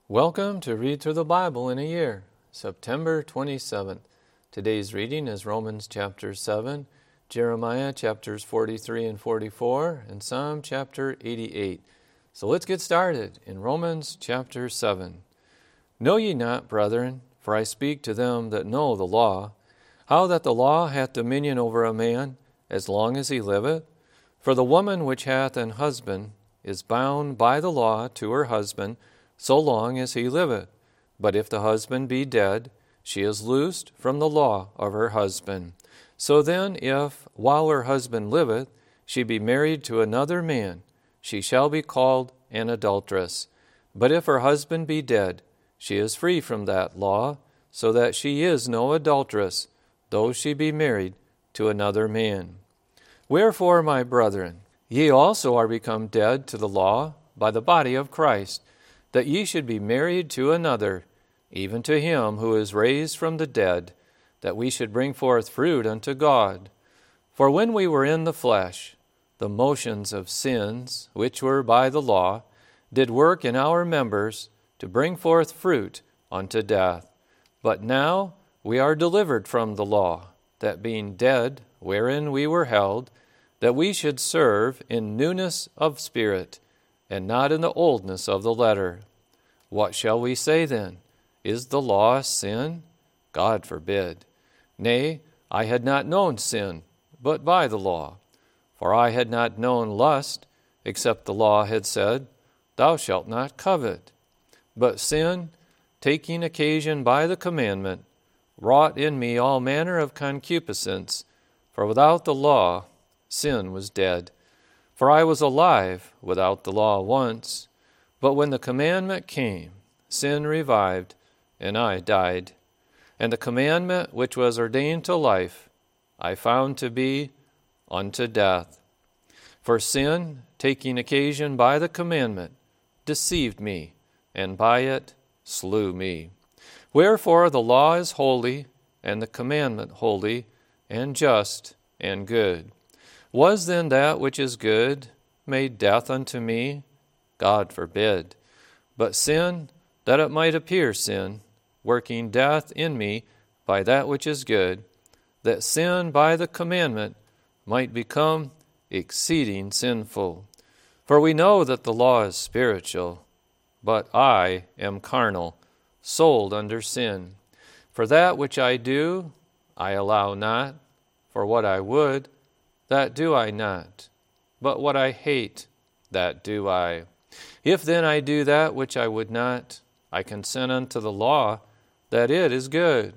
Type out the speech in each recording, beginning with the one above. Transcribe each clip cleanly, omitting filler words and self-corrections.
Welcome to Read Through the Bible in a Year, September 27th. Today's reading is Romans chapter 7, Jeremiah chapters 43 and 44, and Psalm chapter 88. So let's get started in Romans chapter 7. Know ye not, brethren, for I speak to them that know the law, how that the law hath dominion over a man, as long as he liveth? For the woman which hath an husband is bound by the law to her husband, so long as he liveth. But if the husband be dead, she is loosed from the law of her husband. So then, if, while her husband liveth, she be married to another man, she shall be called an adulteress. But if her husband be dead, she is free from that law, so that she is no adulteress, though she be married to another man. Wherefore, my brethren, ye also are become dead to the law by the body of Christ, that ye should be married to another, even to him who is raised from the dead, that we should bring forth fruit unto God. For when we were in the flesh, the motions of sins, which were by the law, did work in our members to bring forth fruit unto death. But now we are delivered from the law, that being dead wherein we were held, that we should serve in newness of spirit, and not in the oldness of the letter. What shall we say then? Is the law a sin? God forbid. Nay, I had not known sin, but by the law. For I had not known lust, except the law had said, Thou shalt not covet. But sin, taking occasion by the commandment, wrought in me all manner of concupiscence, for without the law sin was dead. For I was alive without the law once, but when the commandment came, sin revived, and I died. And the commandment which was ordained to life, I found to be unto death. For sin, taking occasion by the commandment, deceived me, and by it slew me. Wherefore the law is holy, and the commandment holy, and just, and good. Was then that which is good made death unto me? God forbid. But sin, that it might appear sin, working death in me by that which is good, that sin by the commandment might become exceeding sinful. For we know that the law is spiritual, but I am carnal, sold under sin. For that which I do, I allow not. For what I would, that do I not. But what I hate, that do I. If then I do that which I would not, I consent unto the law that it is good.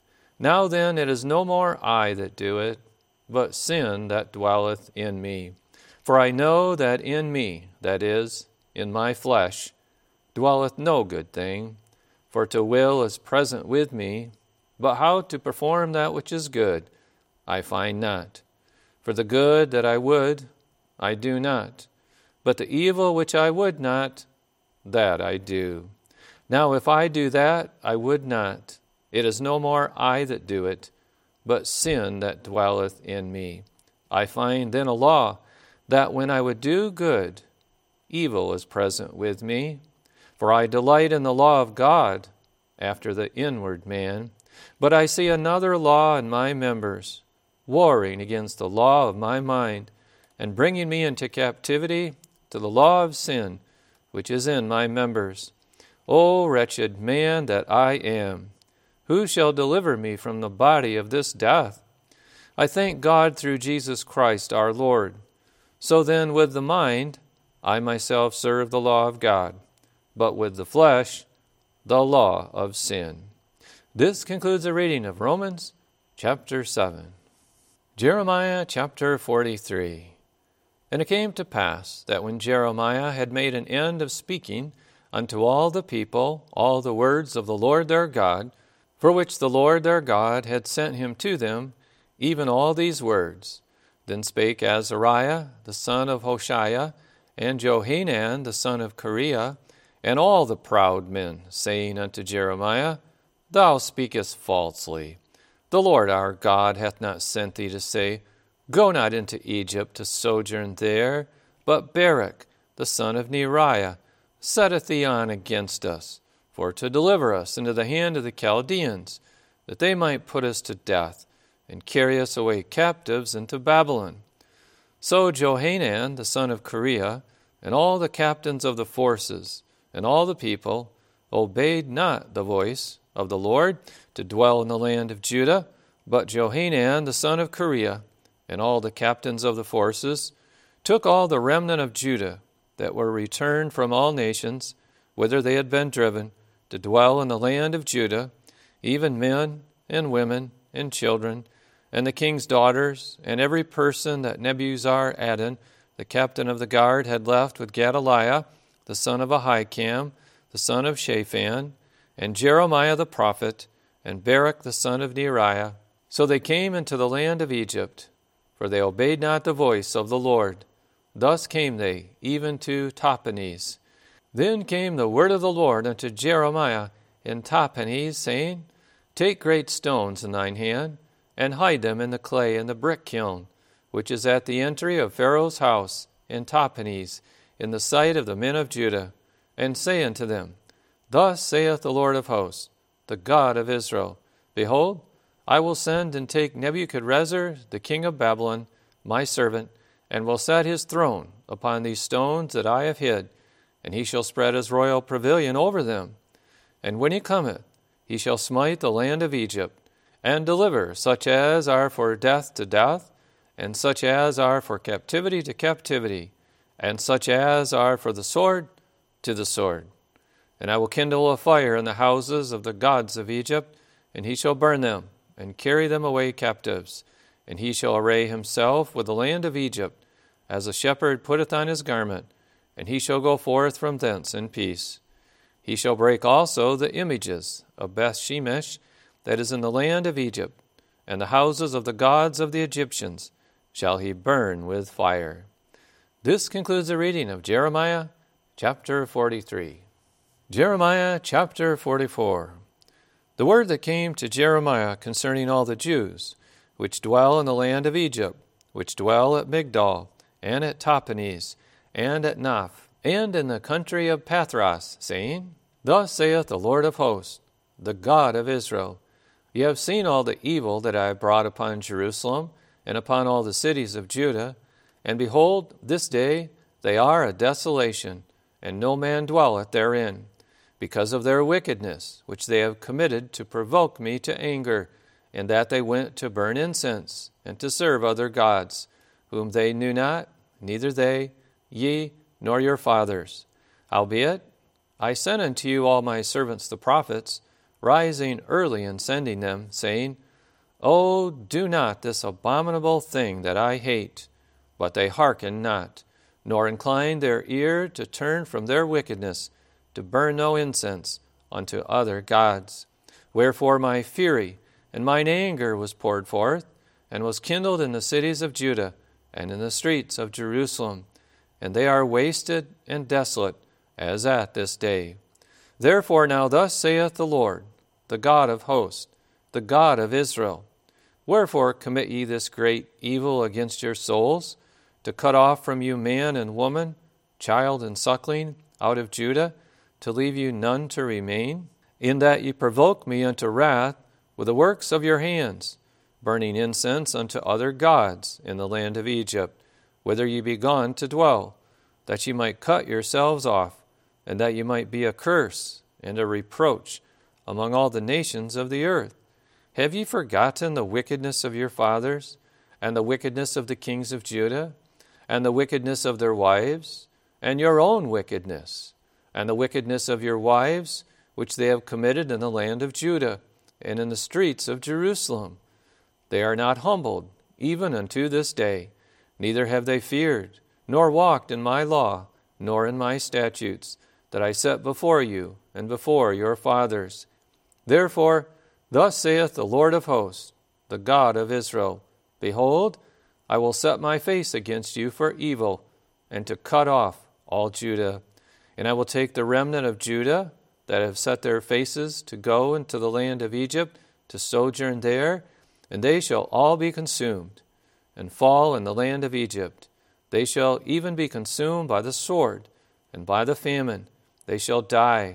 Now then it is no more I that do it, but sin that dwelleth in me. For I know that in me, that is, in my flesh, dwelleth no good thing. For to will is present with me, but how to perform that which is good, I find not. For the good that I would, I do not. But the evil which I would not, that I do. Now if I do that I would not, it is no more I that do it, but sin that dwelleth in me. I find then a law, that when I would do good, evil is present with me. For I delight in the law of God, after the inward man. But I see another law in my members, warring against the law of my mind, and bringing me into captivity to the law of sin, which is in my members. O wretched man that I am! Who shall deliver me from the body of this death? I thank God through Jesus Christ our Lord. So then with the mind, I myself serve the law of God, but with the flesh, the law of sin. This concludes the reading of Romans chapter 7. Jeremiah chapter 43. And it came to pass that when Jeremiah had made an end of speaking unto all the people all the words of the Lord their God, for which the Lord their God had sent him to them, even all these words, then spake Azariah the son of Hoshaiah, and Johanan the son of Kareah, and all the proud men, saying unto Jeremiah, Thou speakest falsely. The Lord our God hath not sent thee to say, Go not into Egypt to sojourn there, but Barak, the son of Neriah, setteth thee on against us, for to deliver us into the hand of the Chaldeans, that they might put us to death, and carry us away captives into Babylon. So Johanan the son of Kareah, and all the captains of the forces, and all the people, obeyed not the voice of the Lord to dwell in the land of Judah, but Johanan the son of Kareah, and all the captains of the forces, took all the remnant of Judah that were returned from all nations, whither they had been driven, to dwell in the land of Judah, even men and women and children, and the king's daughters, and every person that Nebuzaradan, the captain of the guard, had left with Gedaliah, the son of Ahikam, the son of Shaphan, and Jeremiah the prophet, and Baruch the son of Neriah. So they came into the land of Egypt, for they obeyed not the voice of the Lord. Thus came they even to Tahpanhes. Then came the word of the Lord unto Jeremiah in Tahpanhes, saying, Take great stones in thine hand, and hide them in the clay in the brick kiln, which is at the entry of Pharaoh's house in Tahpanhes, in the sight of the men of Judah, and say unto them, Thus saith the Lord of hosts, the God of Israel, Behold, I will send and take Nebuchadrezzar, the king of Babylon, my servant, and will set his throne upon these stones that I have hid, and he shall spread his royal pavilion over them. And when he cometh, he shall smite the land of Egypt, and deliver such as are for death to death, and such as are for captivity to captivity, and such as are for the sword to the sword. And I will kindle a fire in the houses of the gods of Egypt, and he shall burn them, and carry them away captives. And he shall array himself with the land of Egypt, as a shepherd putteth on his garment, and he shall go forth from thence in peace. He shall break also the images of Beth-shemesh that is in the land of Egypt, and the houses of the gods of the Egyptians shall he burn with fire. This concludes the reading of Jeremiah chapter 43. Jeremiah chapter 44. The word that came to Jeremiah concerning all the Jews, which dwell in the land of Egypt, which dwell at Migdol, and at Tahpanhes, and at Naph, and in the country of Pathros, saying, Thus saith the Lord of hosts, the God of Israel, Ye have seen all the evil that I have brought upon Jerusalem, and upon all the cities of Judah, and behold, this day they are a desolation, and no man dwelleth therein, because of their wickedness, which they have committed to provoke me to anger, and that they went to burn incense, and to serve other gods, whom they knew not, neither they, ye, nor your fathers. Howbeit, I sent unto you all my servants the prophets, rising early and sending them, saying, O do not this abominable thing that I hate. But they hearken not, nor incline their ear to turn from their wickedness, to burn no incense unto other gods. Wherefore my fury and mine anger was poured forth, and was kindled in the cities of Judah, and in the streets of Jerusalem, and they are wasted and desolate, as at this day. Therefore now thus saith the Lord, the God of hosts, the God of Israel, Wherefore commit ye this great evil against your souls, to cut off from you man and woman, child and suckling, out of Judah, to leave you none to remain? In that ye provoke me unto wrath with the works of your hands, burning incense unto other gods in the land of Egypt, whither ye be gone to dwell, that ye might cut yourselves off, and that ye might be a curse and a reproach among all the nations of the earth. Have ye forgotten the wickedness of your fathers, and the wickedness of the kings of Judah, and the wickedness of their wives, and your own wickedness, and the wickedness of your wives, which they have committed in the land of Judah, and in the streets of Jerusalem? They are not humbled, even unto this day, neither have they feared, nor walked in my law, nor in my statutes, that I set before you and before your fathers. Therefore, thus saith the Lord of hosts, the God of Israel, Behold, I will set my face against you for evil, and to cut off all Judah. And I will take the remnant of Judah that have set their faces to go into the land of Egypt, to sojourn there, and they shall all be consumed, and fall in the land of Egypt. They shall even be consumed by the sword, and by the famine. They shall die,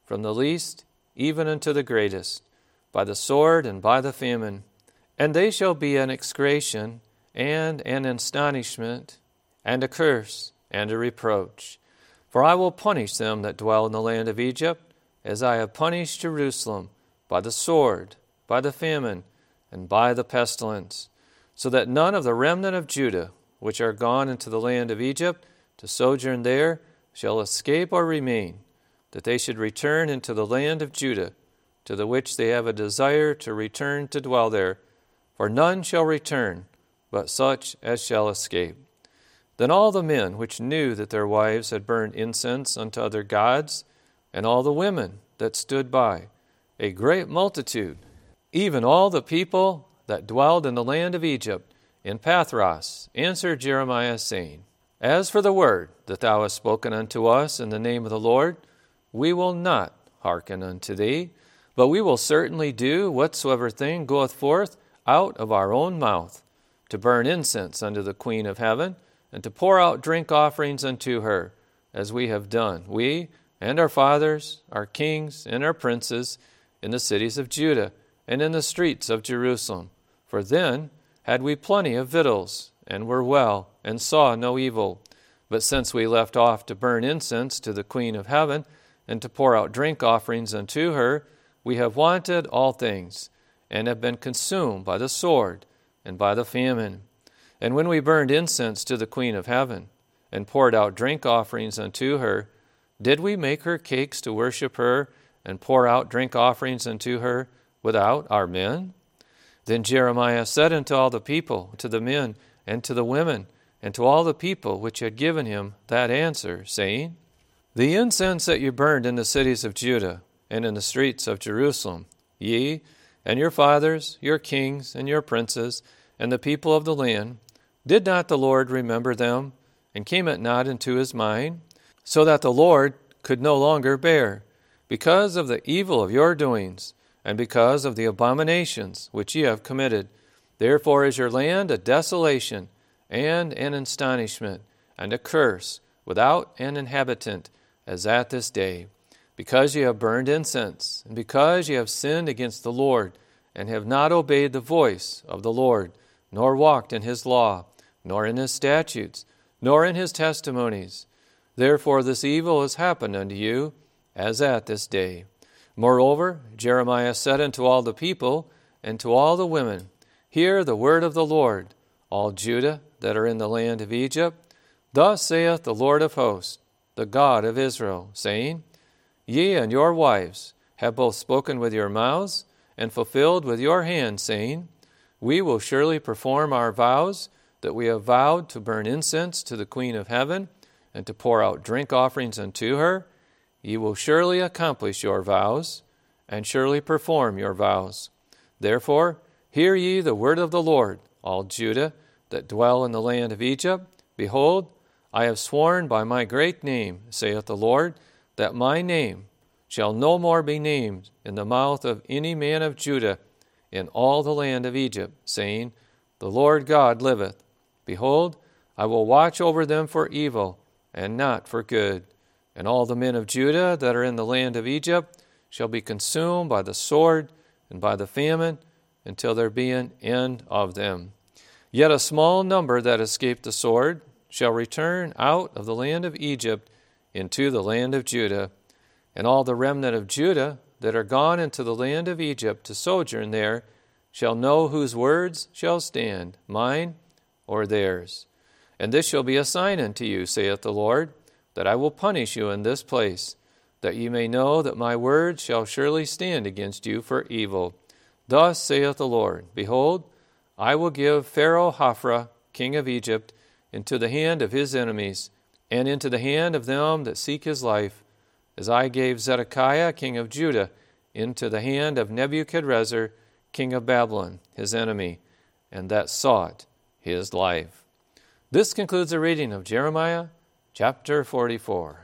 from the least even unto the greatest, by the sword and by the famine. And they shall be an execration, and an astonishment, and a curse, and a reproach. For I will punish them that dwell in the land of Egypt, as I have punished Jerusalem, by the sword, by the famine, and by the pestilence, so that none of the remnant of Judah, which are gone into the land of Egypt, to sojourn there, shall escape or remain, that they should return into the land of Judah, to the which they have a desire to return to dwell there. For none shall return, but such as shall escape. Then all the men which knew that their wives had burned incense unto other gods, and all the women that stood by, a great multitude, even all the people that dwelled in the land of Egypt, in Pathros, answered Jeremiah, saying, As for the word that thou hast spoken unto us in the name of the Lord, we will not hearken unto thee, but we will certainly do whatsoever thing goeth forth out of our own mouth, to burn incense unto the Queen of heaven, and to pour out drink offerings unto her, as we have done, we and our fathers, our kings, and our princes, in the cities of Judah, and in the streets of Jerusalem. For then had we plenty of victuals, and were well, and saw no evil. But since we left off to burn incense to the Queen of heaven, and to pour out drink offerings unto her, we have wanted all things, and have been consumed by the sword and by the famine. And when we burned incense to the Queen of heaven, and poured out drink offerings unto her, did we make her cakes to worship her, and pour out drink offerings unto her without our men? Then Jeremiah said unto all the people, to the men, and to the women, and to all the people which had given him that answer, saying, The incense that you burned in the cities of Judah, and in the streets of Jerusalem, ye, and your fathers, your kings, and your princes, and the people of the land, did not the Lord remember them, and came it not into his mind, so that the Lord could no longer bear, because of the evil of your doings, and because of the abominations which ye have committed. Therefore is your land a desolation, and an astonishment, and a curse, without an inhabitant, as at this day, because ye have burned incense, and because ye have sinned against the Lord, and have not obeyed the voice of the Lord, nor walked in his law, nor in his statutes, nor in his testimonies. Therefore this evil has happened unto you, as at this day. Moreover, Jeremiah said unto all the people, and to all the women, Hear the word of the Lord, all Judah that are in the land of Egypt. Thus saith the Lord of hosts, the God of Israel, saying, Ye and your wives have both spoken with your mouths, and fulfilled with your hands, saying, We will surely perform our vows, that we have vowed to burn incense to the Queen of heaven, and to pour out drink offerings unto her. Ye will surely accomplish your vows, and surely perform your vows. Therefore, hear ye the word of the Lord, all Judah that dwell in the land of Egypt. Behold, I have sworn by my great name, saith the Lord, that my name shall no more be named in the mouth of any man of Judah in all the land of Egypt, saying, The Lord God liveth. Behold, I will watch over them for evil, and not for good. And all the men of Judah that are in the land of Egypt shall be consumed by the sword and by the famine, until there be an end of them. Yet a small number that escape the sword shall return out of the land of Egypt into the land of Judah. And all the remnant of Judah that are gone into the land of Egypt to sojourn there shall know whose words shall stand, mine or theirs. And this shall be a sign unto you, saith the Lord, that I will punish you in this place, that ye may know that my word shall surely stand against you for evil. Thus saith the Lord, Behold, I will give Pharaoh Hophra, king of Egypt, into the hand of his enemies, and into the hand of them that seek his life, as I gave Zedekiah, king of Judah, into the hand of Nebuchadrezzar, king of Babylon, his enemy, and that sought his life. This concludes the reading of Jeremiah chapter 44.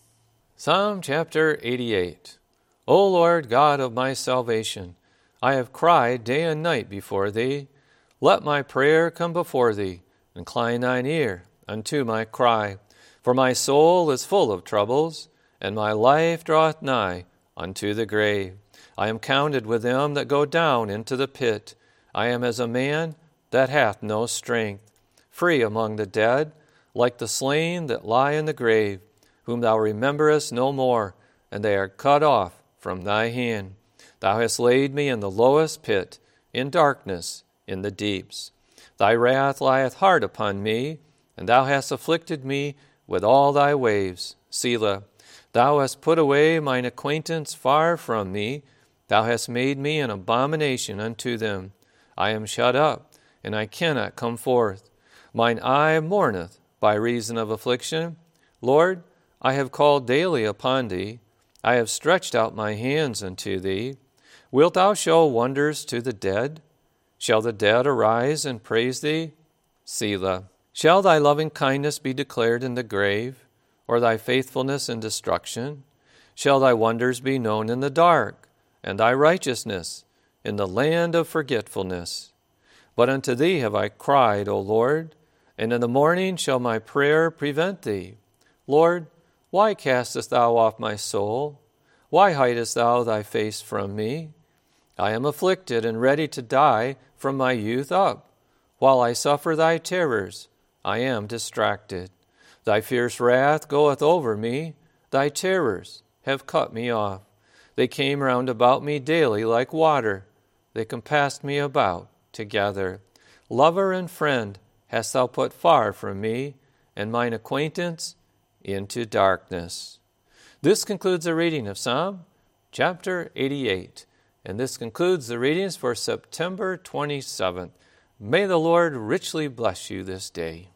Psalm chapter 88. O Lord God of my salvation, I have cried day and night before thee. Let my prayer come before thee. Incline thine ear unto my cry. For my soul is full of troubles, and my life draweth nigh unto the grave. I am counted with them that go down into the pit. I am as a man that hath no strength, free among the dead, like the slain that lie in the grave, whom thou rememberest no more, and they are cut off from thy hand. Thou hast laid me in the lowest pit, in darkness, in the deeps. Thy wrath lieth hard upon me, and thou hast afflicted me with all thy waves. Selah. Thou hast put away mine acquaintance far from me. Thou hast made me an abomination unto them. I am shut up, and I cannot come forth. Mine eye mourneth by reason of affliction. Lord, I have called daily upon thee. I have stretched out my hands unto thee. Wilt thou show wonders to the dead? Shall the dead arise and praise thee? Selah. Shall thy loving kindness be declared in the grave, or thy faithfulness in destruction? Shall thy wonders be known in the dark, and thy righteousness in the land of forgetfulness? But unto thee have I cried, O Lord, and in the morning shall my prayer prevent thee. Lord, why castest thou off my soul? Why hidest thou thy face from me? I am afflicted and ready to die from my youth up. While I suffer thy terrors, I am distracted. Thy fierce wrath goeth over me. Thy terrors have cut me off. They came round about me daily like water. They compassed me about together. Lover and friend hast thou put far from me, and mine acquaintance into darkness. This concludes the reading of Psalm chapter 88. And this concludes the readings for September 27th. May the Lord richly bless you this day.